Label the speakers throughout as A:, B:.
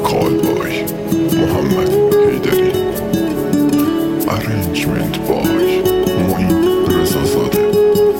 A: Callboy محمد حیدری Arrangement by معین رضازاده.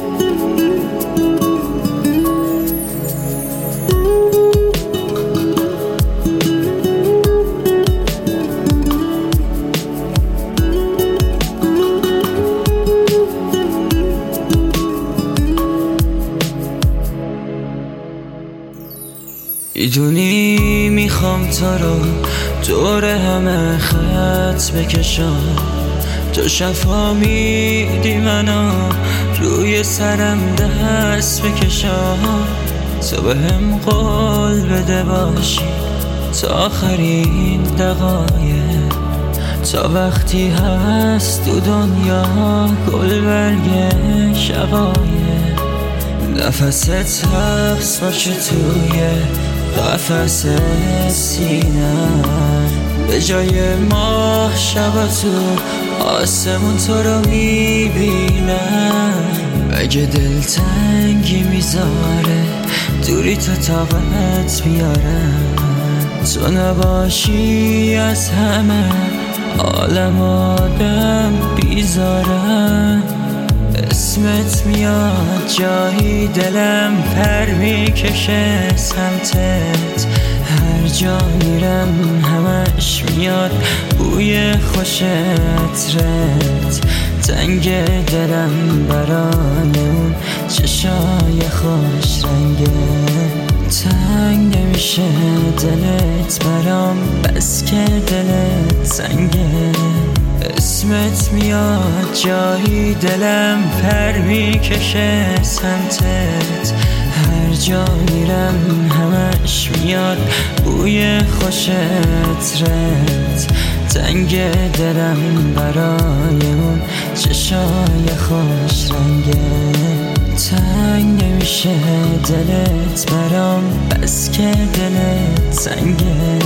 B: میدونی میخوام تو رو دور همه خط بکشم، تو شفا میدی منو روی سرم دست بکشم، تو بهم قول بده باشی تا آخرین دقایق، تا وقتی هست تو دنیا گل برگ شقایق، نفست حبس باشه توی قفس سینم، به جای ماه شبا تو آسمون تو رو میبینم، اگه دلتنگی میذاره دوری تو طاقت بیارم، تو نباشی از همه عالم آدم بیزارم، اسمت میاد جایی دلم پر میکشه سمتت، هر جا میرم همش میاد بوی خوش عطرت، تنگ دلم برای اون چشای خوش رنگه، تنگ نمیشه دلت برام بس که دلت سنگه، اسمت میاد جایی دلم پر میکشه سمتت، هر جا میرم همش میاد بوی خوش عطرت، تنگ دلم برای اون چشای خوش رنگه، تنگ نمیشه دلت برام بس که دلت سنگه.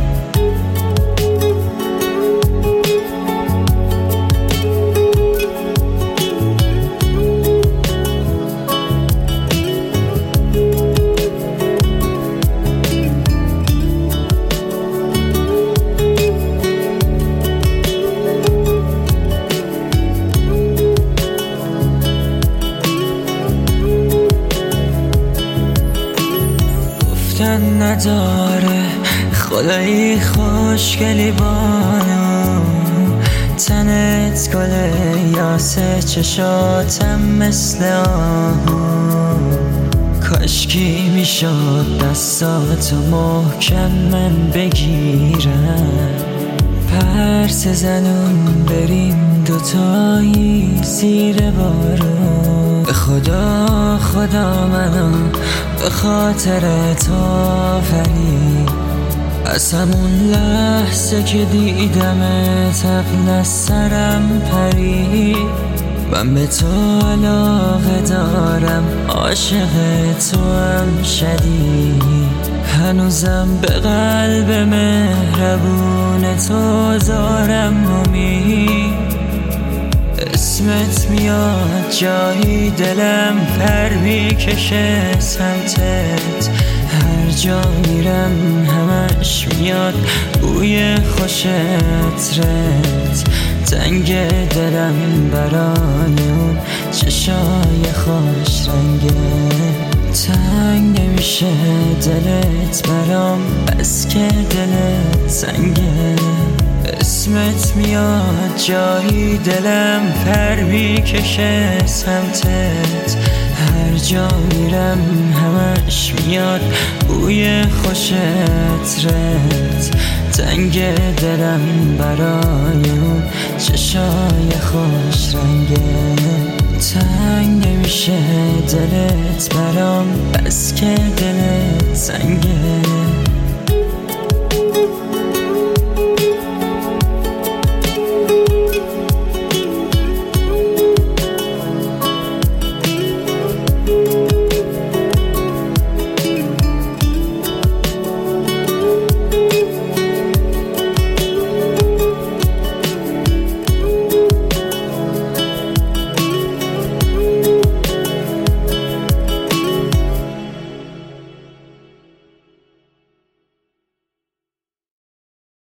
B: نداره خدایی خوشگلی بانو، تنت گل یاسه چشاتم مثل آهو، کاشکی میشد دستاتو محکم من بگیرم، پرس زنون بریم دوتایی زیر بارون، به خدا منو به خاطر تو آفرید، از همون لحظه که دیدمت عقل از سرم پرید، من به تو علاقه دارم عاشق تو هم شدید، هنوزم به قلب مهربون تو دارم امید، اسمت میاد جایی دلم پر میکشه سمتت، هر جا میرم همش میاد بوی خوش عطرت، تنگ دلم برای اون چشای خوش رنگه، تنگ نمیشه دلت برام بس که دلت سنگه، اسمت میاد جایی دلم پر میکشه سمتت، هر جا میرم همش میاد بوی خوش عطرت، تنگ دلم برای اون چشای خوش رنگه، تنگ نمیشه دلت برام بس که دلت سنگه.